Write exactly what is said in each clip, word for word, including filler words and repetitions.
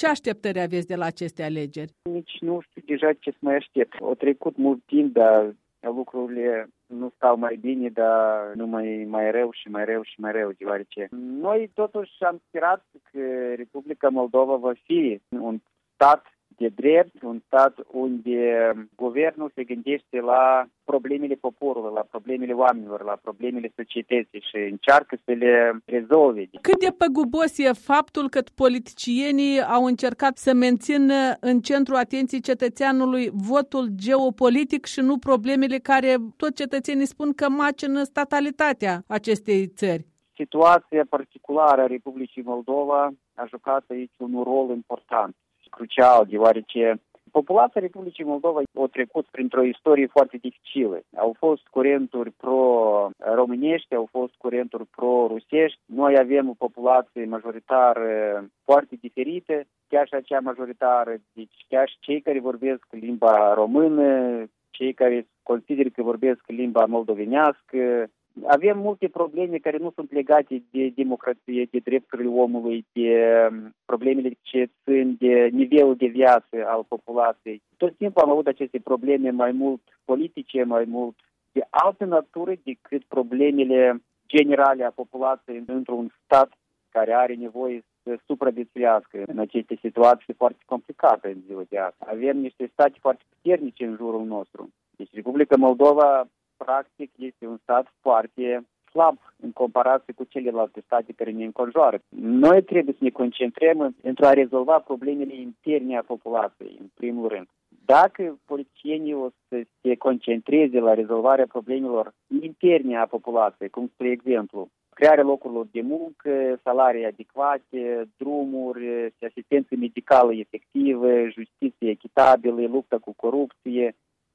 Ce așteptări aveți de la aceste alegeri? Nici nu știu deja ce să mai aștept. Au trecut mult timp, dar lucrurile nu stau mai bine, dar nu mai, mai rău și mai rău și mai rău, deoarece noi totuși am sperat că Republica Moldova va fi un stat de drept, un stat unde guvernul se gândește la problemele poporului, la problemele oamenilor, la problemele societății și încearcă să le rezolve. Cât de păgubos e faptul că politicienii au încercat să mențină în centrul atenției cetățeanului votul geopolitic și nu problemele care tot cetățenii spun că macină statalitatea acestei țări? Situația particulară a Republicii Moldova a jucat aici un rol important, crucial, deoarece populația Republicii Moldova a trecut printr-o istorie foarte dificilă. Au fost curenturi pro-românești, au fost curenturi pro-rusești. Noi avem o populație majoritară foarte diferită, chiar și acea majoritară, deci chiar și cei care vorbesc limba română, cei care consideră că vorbesc limba moldovenească. Avem multe probleme care nu sunt legate de democrație, de drepturile omului, de problemele ce țin de nivelul de viață al populației. Tot timpul am avut aceste probleme mai mult politice, mai mult de altă natură decât problemele generale a populației într-un stat care are nevoie să supraviețuiască în aceste situații foarte complicate în ziua de azi. Avem niște state foarte puternice în jurul nostru. Deci Republica Moldova practic este un stat foarte slab în comparație cu celelalte state care ne înconjoară. Noi trebuie să ne concentrăm pentru a rezolva problemele interne a populației, în primul rând. Dacă politicienii o să se concentreze la rezolvarea problemelor interne a populației, cum spre exemplu, crearea locurilor de muncă, salarii adecvate, drumuri, asistență medicală efectivă, justiție echitabilă, luptă cu corupție,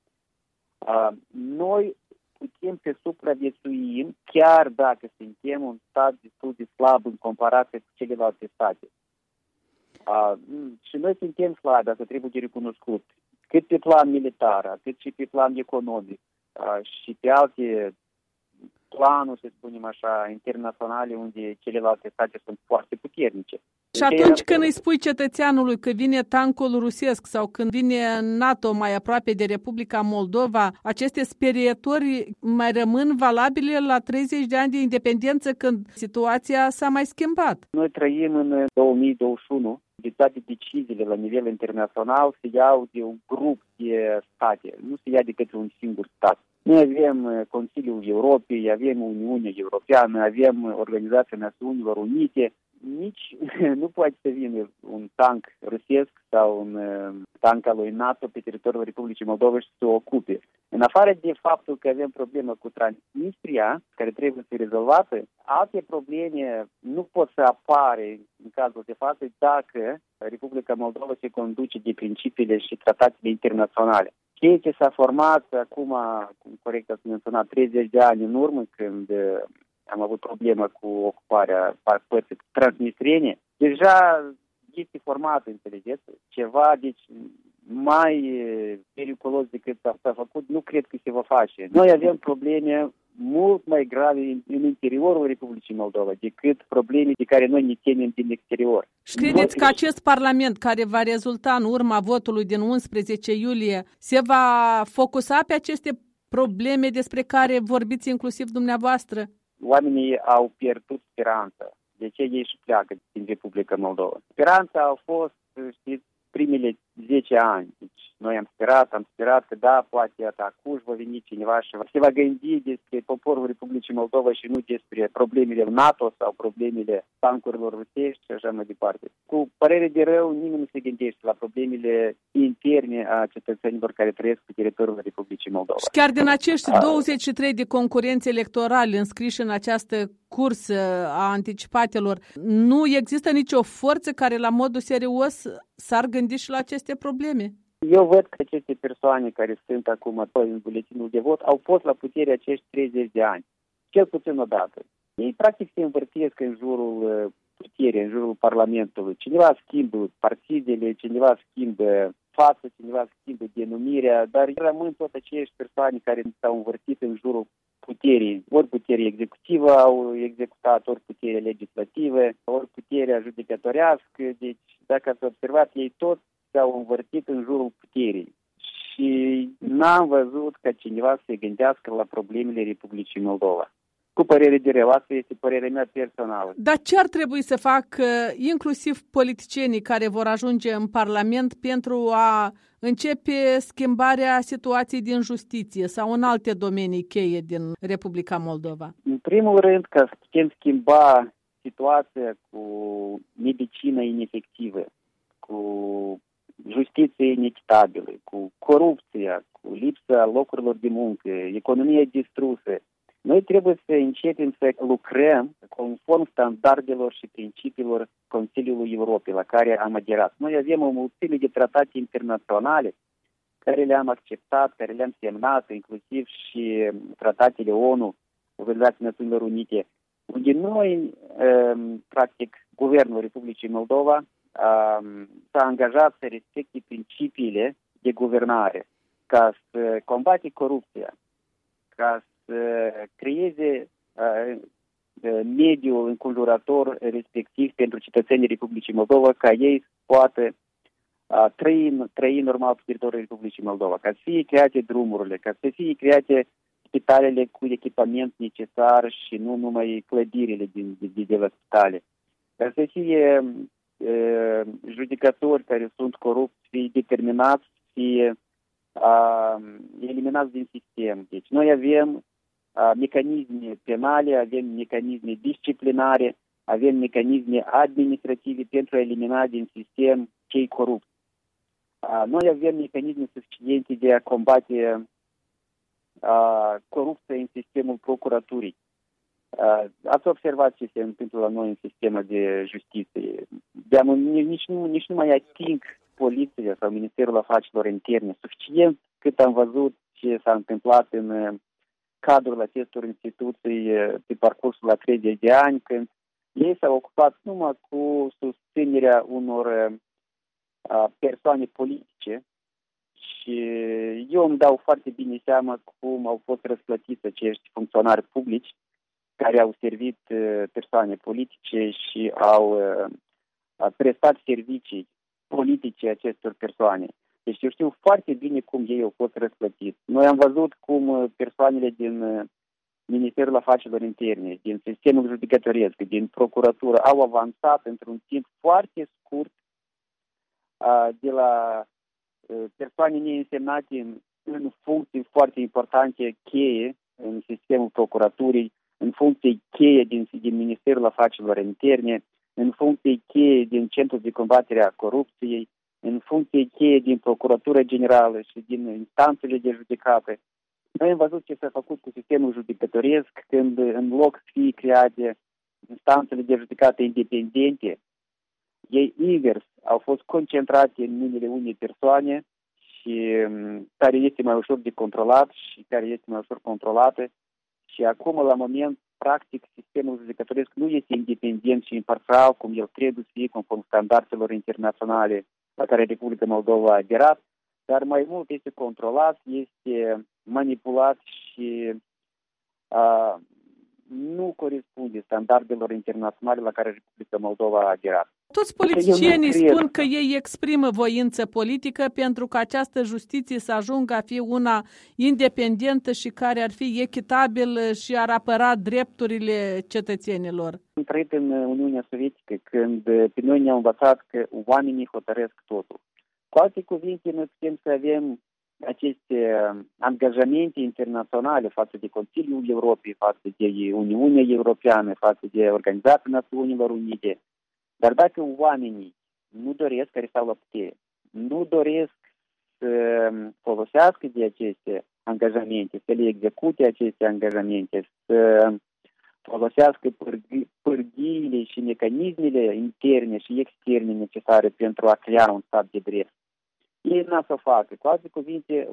noi putem să supraviețuim chiar dacă suntem un stat destul de slab în comparație cu celelalte state. Uh, și noi suntem slabi, asta trebuie de recunoscut, cât pe plan militar, atât și pe plan economic uh, și pe alte planuri, să spunem așa, internaționale, unde celelalte state sunt foarte puternice. Și atunci când îi spui cetățeanului că vine tancul rusesc sau când vine NATO mai aproape de Republica Moldova, aceste sperieturi mai rămân valabile la treizeci de ani de independență când situația s-a mai schimbat? Noi trăim în două mii douăzeci și unu. De toate deciziile la nivel internațional se iau de un grup de state, nu se ia de către un singur stat. Noi avem Consiliul Europei, avem Uniunea Europeană, avem Organizația Națiunilor Unite. Nici nu poate să vină un tank rusesc sau un tank al lui NATO pe teritoriul Republicii Moldova și să o ocupe. În afară de faptul că avem problemă cu Transnistria, care trebuie să fie rezolvată, alte probleme nu pot să apare în cazul de față dacă Republica Moldova se conduce de principiile și tratatele internaționale. Ceea ce s-a format acum, cum corect ați menționat, treizeci de ani în urmă, când am avut problemă cu ocuparea părții transnistriene, deja este format, înțelegeți, ceva deci mai periculos decât s-a făcut, nu cred că se va face. Noi avem probleme mult mai grave în, în interiorul Republicii Moldova decât probleme de care noi ne temem din exterior. Și credeți că acest parlament care va rezulta în urma votului din unsprezece iulie se va focusa pe aceste probleme despre care vorbiți inclusiv dumneavoastră? Oamenii au pierdut speranța. De ce ei și pleacă din Republica Moldova? Speranța a fost, știți, primele zece ani. Deci noi am sperat, am sperat că da, poate iată, acuși va veni cineva și se va gândi despre poporul Republicii Moldova și nu despre problemele NATO sau problemele tancurilor rusești și așa mai departe. Cu părere de rău, nimeni nu se gândește la problemele interne a cetățenilor care trăiesc pe teritoriul Republicii Moldova. Și chiar din acești douăzeci și trei de concurenți electorali înscriși în această cursă a anticipatelor, nu există nicio forță care la modul serios s-ar gândi și la aceste probleme? Eu văd că aceste persoane care sunt acum în buletinul de vot au fost la putere acești treizeci de ani, cel puțin odată. Ei practic se învârtesc în jurul puterii, în jurul Parlamentului. Cineva schimbă partidele, cineva schimbă față, cineva schimbă denumirea, dar rămân tot acești persoane care s-au învârtit în jurul puterii. Ori puterea executivă au executat, ori puterea legislativă, ori puterea judecătorească. Deci dacă ați observat, ei toți s-au învârtit în jurul puterii. Și n-am văzut ca cineva să se gândească la problemele Republicii Moldova. Cu părere de rău, asta este părerea mea personală. Dar ce ar trebui să facă inclusiv politicienii care vor ajunge în Parlament pentru a începe schimbarea situației din justiție sau în alte domenii cheie din Republica Moldova? În primul rând, ca să putem schimba situația cu medicină inefectivă, cu justiție inechitabilă, cu corupția, cu lipsa locurilor de muncă, economia distrusă, noi trebuie să începem să lucrăm conform standardelor și principiilor Consiliului Europei, la care am aderat. Noi avem o mulțime de tratate internaționale care le-am acceptat, care le-am semnat, inclusiv și tratatele ONU, Organizația Națiunilor Unite, unde noi, practic, Guvernul Republicii Moldova s-a angajat să respecte principiile de guvernare, ca să combate corupția, ca să creeze uh, mediul înconjurător respectiv pentru cetățenii Republicii Moldova, ca ei să poată uh, trăi, trăi normal pe teritoriul Republicii Moldova, ca să fie create drumurile, ca să fie create spitalele cu echipament necesar și nu numai clădirile din, de, de la spitale, ca să fie uh, judecători care sunt corupți, fie determinați, fie uh, eliminați din sistem. Deci noi avem mecanisme penale, avem mecanisme disciplinare, avem mecanisme administrative pentru a elimina din sistem cei corupți. Noi avem mecanisme suficiente de a combate corupția în sistemul procuraturii. Ați observat ce se întâmplă la noi în sistemul de justiție. Nici nu, nici nu mai ating poliția sau Ministerul Afacerilor Interne. Suficient cât am văzut ce s-a întâmplat în cadrul acestor instituții pe parcursul la treizeci de ani, când ei s-au ocupat numai cu susținerea unor persoane politice și eu îmi dau foarte bine seama cum au fost răsplătiți acești funcționari publici care au servit persoane politice și au prestat servicii politice acestor persoane. Deci eu știu foarte bine cum ei au fost răsplătiți. Noi am văzut cum persoanele din Ministerul Afacerilor Interne, din sistemul judecătoresc, din procuratură, au avansat într-un timp foarte scurt de la persoane neînsemnate în, în funcții foarte importante, cheie, în sistemul procuraturii, în funcții cheie din, din Ministerul Afacerilor Interne, în funcții cheie din Centrul de Combatere a Corupției, în funcție cheie din Procuratura Generală și din instanțele de judecată. Noi am văzut ce s-a făcut cu sistemul judecătoresc când, în loc să fie create instanțele de judecată independente, ei invers au fost concentrate în mâinile unei persoane și care este mai ușor de controlat și care este mai ușor controlată. Și acum, la moment, practic, sistemul judecătoresc nu este independent și imparțial cum el trebuie să fie conform standardelor internaționale la care Republica Moldova a aderat, dar mai mult este controlat, este manipulat și a, nu corespunde standardelor internaționale la care Republica Moldova a aderat. Toți politicienii spun că ei exprimă voință politică pentru că această justiție să ajungă a fi una independentă și care ar fi echitabilă și ar apăra drepturile cetățenilor. Am trăit în Uniunea Sovietică când pe noi ne-au învățat că oamenii hotărăsc totul. Cu alte cuvinte, noi putem să avem aceste angajamente internaționale față de Consiliul Europei, față de Uniunea Europeană, față de Organizația Națiunilor Unite. Dar dacă oamenii nu doresc, care stau la putere, nu doresc să folosească de aceste angajamente, să le execute aceste angajamente, să folosească pârghiile și mecanismele interne și externe necesare pentru a crea un stat de drept, ei n-a să facă. Cu alte cuvinte,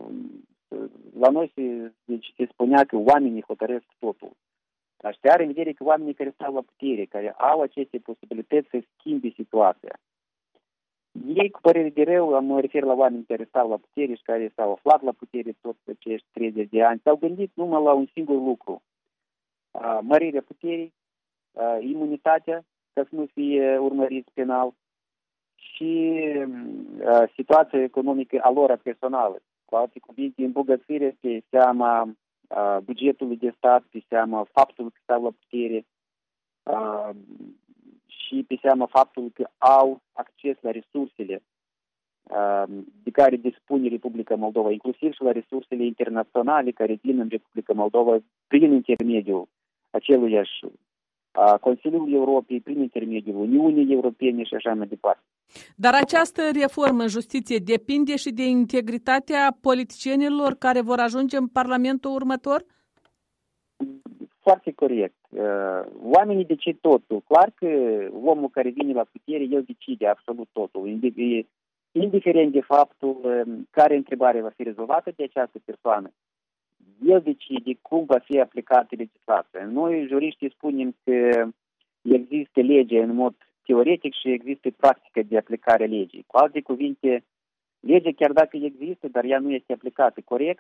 la noi se, deci, se spunea că oamenii hotărăsc totul. Dar se are în vedere că oamenii care stau la putere, care au aceste posibilități să schimbe situația. Ei, cu părere de rău, mă refer la oameni care stau la putere și care s-au aflat la putere tot acești treizeci de ani, s-au gândit numai la un singur lucru. Mărirea puterii, imunitatea, ca să nu fie urmăriți penal și uh, situația economică a lor personală. Cu alte cuvinte, îmbogățire pe seama uh, bugetului de stat, pe seama faptului că stau la putere uh, și pe seama faptului că au acces la resursele uh, de care dispune Republica Moldova, inclusiv și la resursele internaționale care vin în Republica Moldova prin intermediul aceluiași a Consiliului Europei, prin intermediul Uniunii Europene și așa mai departe. Dar această reformă în justiție depinde și de integritatea politicienilor care vor ajunge în Parlamentul următor? Foarte corect. Oamenii decid totul. Clar că omul care vine la putere, el decide absolut totul. Indiferent de faptul care întrebare va fi rezolvată de această persoană, el decide cum va fi aplicată legislația. Noi, juriștii, spunem că există lege în mod teoretic și există practică de aplicare a legii. Cu alte cuvinte, legea, chiar dacă există, dar ea nu este aplicată corect,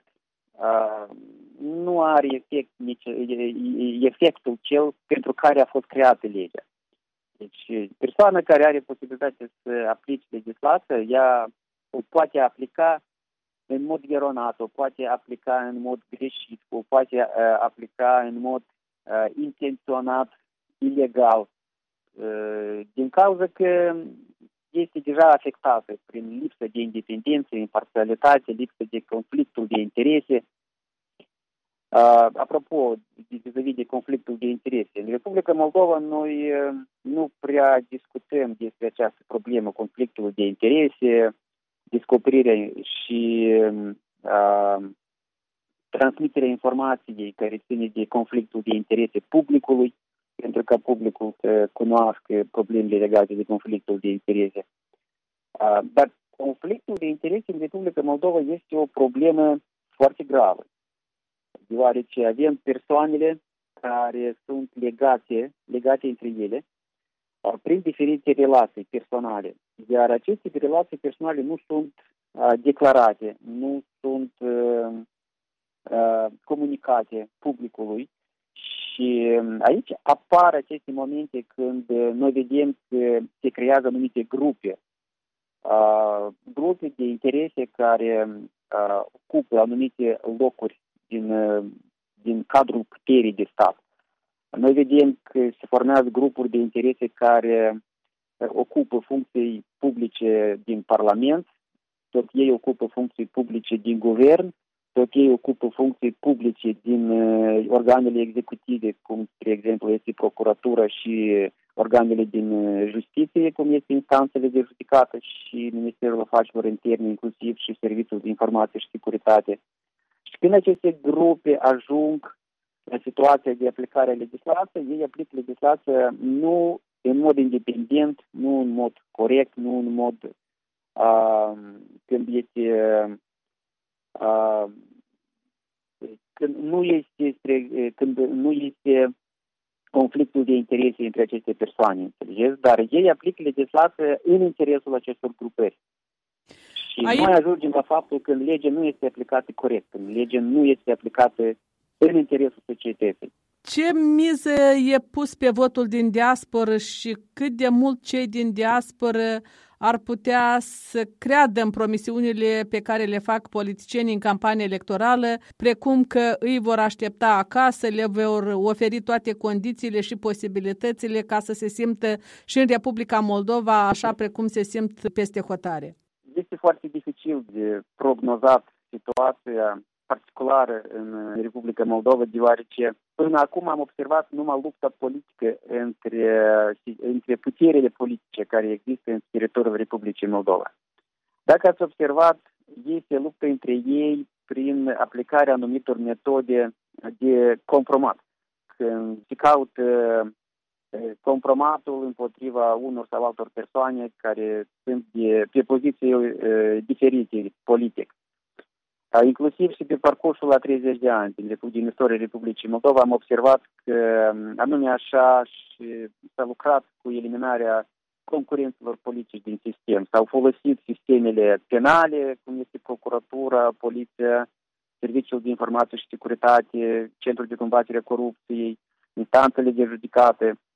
nu are efect, nici, efectul cel pentru care a fost creată legea. Deci, persoana care are posibilitatea să aplice legislația, ea o poate aplica în mod eronat, o poate aplica în mod greșit, o poate uh, aplica în mod uh, intenționat, ilegal, uh, din cauza că este deja afectată prin lipsă de independență, imparțialitate, lipsă de conflictul de interese. Uh, apropo, vis-a-vis de conflictul de interese, în Republica Moldova noi uh, nu prea discutăm despre această problemă, conflictul de interese, descoperirea și uh, transmiterea informației care ține de conflictul de interese publicului, pentru ca publicul să cunoască problemele legate de conflictul de interese. Uh, dar conflictul de interese în Republica Moldova este o problemă foarte gravă, deoarece avem persoanele care sunt legate, legate între ele prin diferite relații personale. Iar aceste relații personale nu sunt uh, declarate, nu sunt uh, uh, comunicate publicului și aici apar aceste momente când noi vedem că se creează anumite grupe, uh, grupe de interese care uh, ocupă anumite locuri din, uh, din cadrul puterii de stat. Noi vedem că se formează grupuri de interese care ocupă funcții publice din Parlament, tot ei ocupă funcții publice din guvern, tot ei ocupă funcții publice din organele executive, cum, spre exemplu, este procuratura și organele din justiție, cum este instanțele de judecată și Ministerul Afacerilor Interne, inclusiv și Serviciul de Informație și Securitate. Și când aceste grupe ajung la situația de aplicare a legislației, ei aplică legislația nu în mod independent, nu în mod corect, nu în mod uh, când este uh, când nu este când nu este conflictul de interese între aceste persoane, înțelegeți? Dar ei aplică legislația în interesul acestor grupări. Și Aici... noi ajungem la faptul că legea nu este aplicată corect, că legea nu este aplicată în interesul societății. Ce miză e pus pe votul din diasporă și cât de mult cei din diasporă ar putea să creadă în promisiunile pe care le fac politicienii în campanie electorală, precum că îi vor aștepta acasă, le vor oferi toate condițiile și posibilitățile ca să se simtă și în Republica Moldova așa precum se simt peste hotare? Este foarte dificil de prognozat situația particulară în Republica Moldova, deoarece până acum am observat numai lupta politică între, între puterile politice care există în teritoriul Republicii Moldova. Dacă ați observat, este luptă între ei prin aplicarea anumitor metode de compromat. Când se caută compromatul împotriva unor sau altor persoane care sunt de, pe poziții uh, diferite politic. Inclusiv și pe parcursul la treizeci de ani din, din istoria Republicii Moldova am observat că anume așa și s-a lucrat cu eliminarea concurenților politici din sistem. S-au folosit sistemele penale, cum este procuratura, poliția, Serviciul de Informație și Securitate, Centrul de Combatere a Corupției, instanțele de judecată.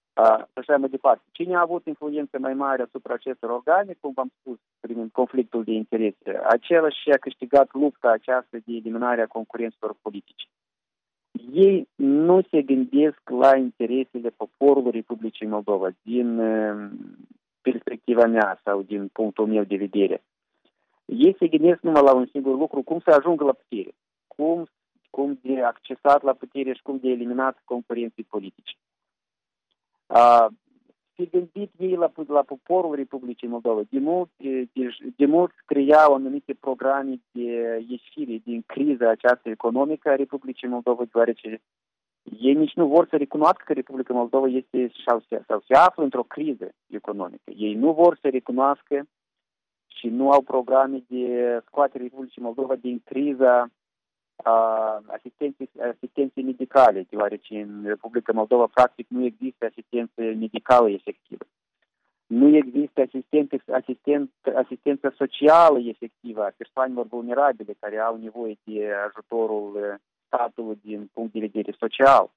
așa mai departe. Cine a avut influență mai mare asupra acestor organe, cum v-am spus, prin conflictul de interese, acela și a câștigat lupta aceasta de eliminarea concurenților politici. Ei nu se gândesc la interesele poporului Republicii Moldova din perspectiva mea sau din punctul meu de vedere. Ei se gândesc numai la un singur lucru, cum să ajungă la putere, cum, cum de accesat la putere și cum de eliminat concurenții politici. Uh, se gândit ei la, la poporul Republicii Moldova. De mult, de, de mult creau anumite programe de ieșire din criza aceasta economică a Republicii Moldova, deoarece ei nici nu vor să recunoască că Republica Moldova este sau se, sau se află într-o criză economică. Ei nu vor să recunoască și nu au programe de scoatere Republicii Moldova din criza asistenței, asistenței medicale, deoarece în Republica Moldova practic nu există asistență medicală efectivă. Nu există asistență, asistent, asistență socială efectivă a persoanelor vulnerabile care au nevoie de ajutorul statului din punct de vedere social.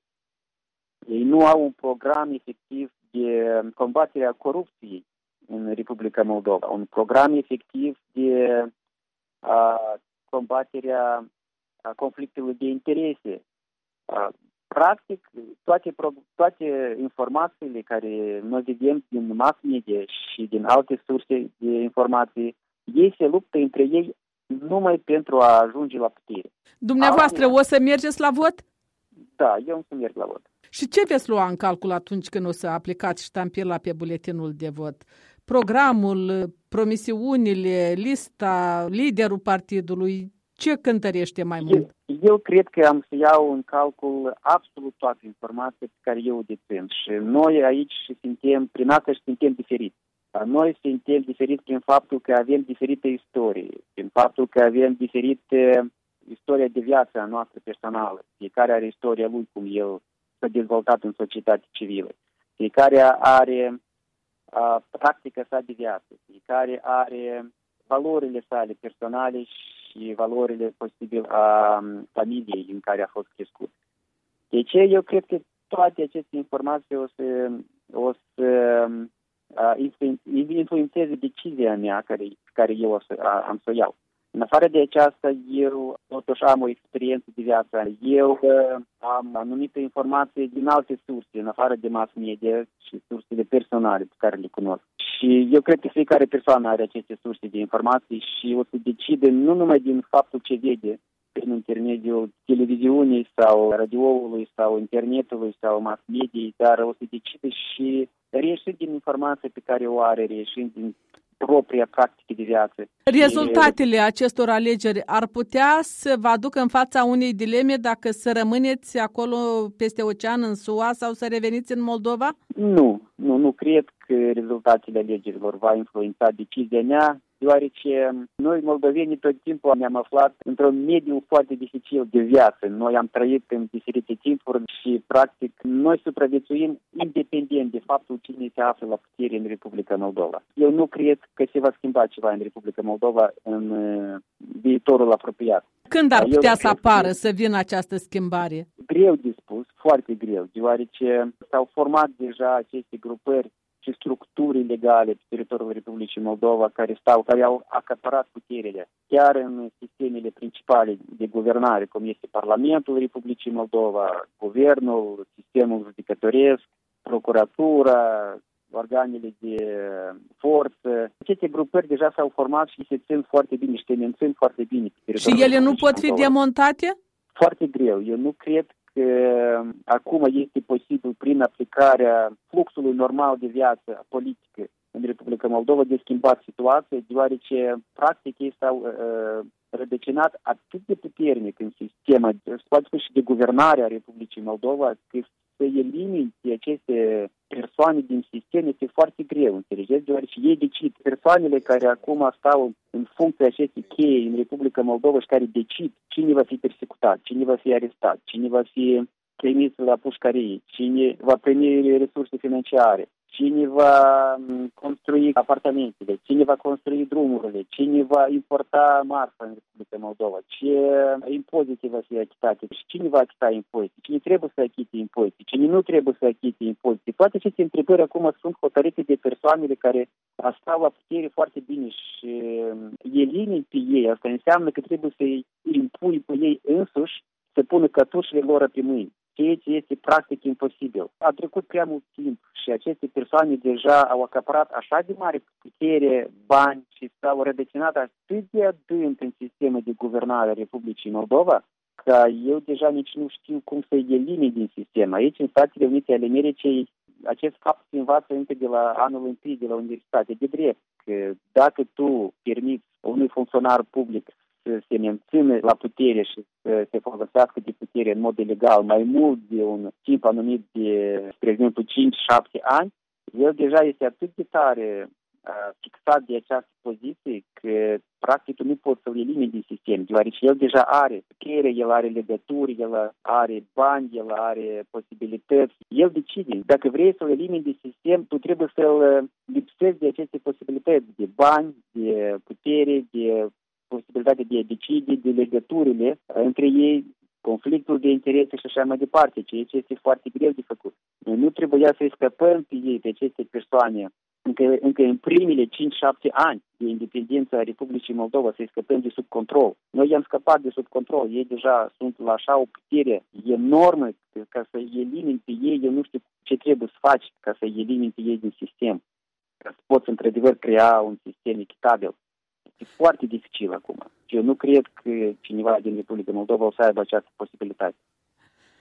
Ei nu au un program efectiv de combatere a corupției în Republica Moldova, un program efectiv de a, combaterea a conflictelor de interese. Practic, toate, toate informațiile care noi vedem din mass media și din alte surse de informații, ei se luptă între ei numai pentru a ajunge la putere. Dumneavoastră o să mergeți la vot? Da, eu o să merg la vot. Și ce veți lua în calcul atunci când o să aplicați ștampila pe buletinul de vot? Programul, promisiunile, lista, liderul partidului? Ce cântărește mai mult? Eu, eu cred că am să iau în calcul absolut toate informațiile pe care eu o dețin. Și noi aici suntem, prin asta și suntem diferiți. Noi suntem diferiți prin faptul că avem diferite istorii, prin faptul că avem diferite istoria de viață a noastră personală. Fiecare are istoria lui, cum el s-a dezvoltat în societate civilă. Fiecare are a, practica sa de viață. Fiecare are valorile sale personale și valorile posibil a familiei în care a fost crescut. Deci eu cred că toate aceste informații o să, o să influențeze decizia mea care, care eu o să, a, am să o iau. În afară de aceasta, eu totuși am o experiență de viață. Eu uh, am anumite informații din alte surse, în afară de mass media și sursele personale pe care le cunosc. Și eu cred că fiecare persoană are aceste surse de informații și o să decide nu numai din faptul ce vede prin intermediul televiziunii sau radioului sau internetului sau mass mediei, dar o să decide și reieșind din informația pe care o are, reieșind din propria practică de viață. Rezultatele acestor alegeri ar putea să vă aducă în fața unei dileme dacă să rămâneți acolo peste ocean în S U A sau să reveniți în Moldova? Nu, nu, nu cred că rezultatele alegerilor va influența decizia mea, deoarece noi, moldovenii, tot timpul ne-am aflat într-un mediu foarte dificil de viață. Noi am trăit în diferite timpuri și, practic, noi supraviețuim independent de faptul cine se află la putere în Republica Moldova. Eu nu cred că se va schimba ceva în Republica Moldova în viitorul apropiat. Când ar putea Eu să apară, că... să vină această schimbare? Greu de spus, foarte greu, deoarece s-au format deja aceste grupări și structuri legale pe teritoriul Republicii Moldova care stau, care au acaparat puterile, chiar în sistemele principale de guvernare, cum este Parlamentul Republicii Moldova, Guvernul, sistemul judecătoresc, procuratura, organele de forță. Aceste grupări deja s-au format și se țin foarte bine și se mențin foarte bine pe teritoriul Și ele nu pot fi demontate? Foarte greu. Eu nu cred că acum este posibil, prin aplicarea fluxului normal de viață politică în Republica Moldova, de schimbat situația, deoarece practic ei s-au uh, rădăcinat atât de puternic în sistemul și de guvernare a Republicii Moldova, că să elimini aceste persoane din sistem este foarte greu, înțelegeți? Deoarece ei decid, persoanele care acum stau în funcție acestei cheie în Republica Moldova și care decid cine va fi persecutat, cine va fi arestat, cine va fi trimis la pușcărie, cine va primi resurse financiare, cine va construi apartamentele, cine va construi drumurile, cine va importa marfa în Republica Moldova, ce impozite va fi achitate și cine va achita impozite, cine trebuie să achite impozite, cine nu trebuie să achite impozite. Toate aceste întrebări acum sunt hotărâte de persoanele care stau la putere foarte bine și elimini pe ei. Asta înseamnă că trebuie să-i impui pe ei însuși să pună cătușele lor pe mâini, ceea ce este practic imposibil. A trecut prea mult timp și aceste persoane deja au acaparat așa de mare putere, bani și s-au rădăcinat atât de adânc în sistemul de guvernare a Republicii Moldova, că eu deja nici nu știu cum să-i elimini din sistem. Aici, în Statele Unite ale Americii, acest fapt se învață încă de la anul întâi de la universitate, de drept, că dacă tu permiți unui funcționar public să se mențină la putere și să se folosească de putere în mod ilegal mai mult de un timp anumit de, spre exemplu, cinci șapte ani, el deja este atât de tare uh, fixat de această poziție că practic tu nu poți să-l elimini din sistem, deoarece el deja are putere, el are legături, el are bani, el are posibilități, el decide. Dacă vrei să-l elimini din sistem, tu trebuie să-l lipsești de aceste posibilități de bani, de putere, de posibilitatea de a decide, de legăturile între ei, conflictul de interese și așa mai departe, ceea ce este foarte greu de făcut. Noi nu trebuia să-i scăpăm pe ei, pe aceste persoane, încă, încă în primele cinci șapte ani de independență a Republicii Moldova, să-i scăpăm de sub control. Noi i-am scăpat de sub control, ei deja sunt la așa o putere enormă ca să elimini pe ei, eu nu știu ce trebuie să faci ca să elimini pe ei din sistem, ca să poți într-adevăr crea un sistem echitabil. E foarte dificil acum. Eu nu cred că cineva din Republica Moldova o să aibă această posibilitate.